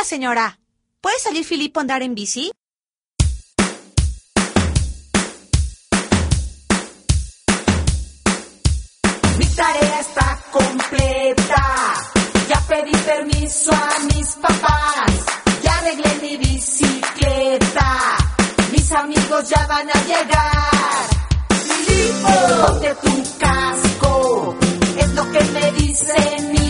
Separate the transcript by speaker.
Speaker 1: Hola, señora. ¿Puede salir Filipo a andar en bici?
Speaker 2: Mi tarea está completa. Ya pedí permiso a mis papás. Ya arreglé mi bicicleta. Mis amigos ya van a llegar. Filipo, ponte tu casco. Es lo que me dicen mis